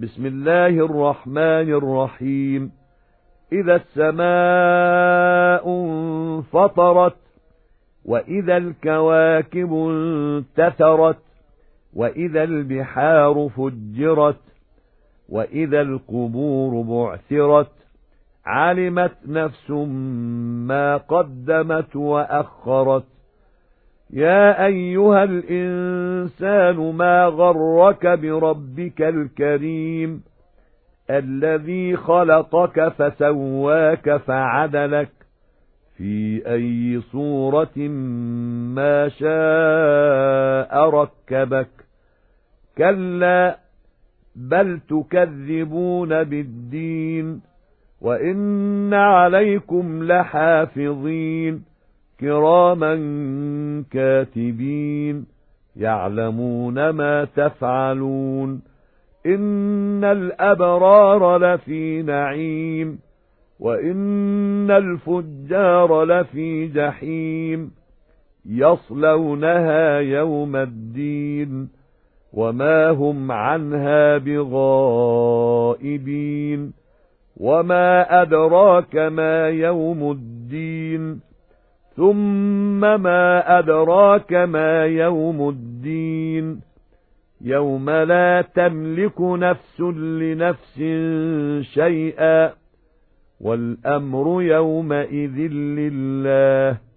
بسم الله الرحمن الرحيم. إذا السماء انفطرت، وإذا الكواكب انتثرت، وإذا البحار فجرت، وإذا القبور بعثرت، علمت نفس ما قدمت وأخرت. يا أيها الإنسان ما غرك بربك الكريم الذي خلقك فسواك فعدلك في أي صورة ما شاء ركبك. كلا بل تكذبون بالدين، وإن عليكم لحافظين كراما كاتبين يعلمون ما تفعلون. إن الأبرار لفي نعيم، وإن الفجار لفي جحيم يصلونها يوم الدين وما هم عنها بغائبين. وما أدراك ما يوم الدين، ثم ما أدراك ما يوم الدين. يوم لا تملك نفس لنفس شيئا، والأمر يومئذ لله.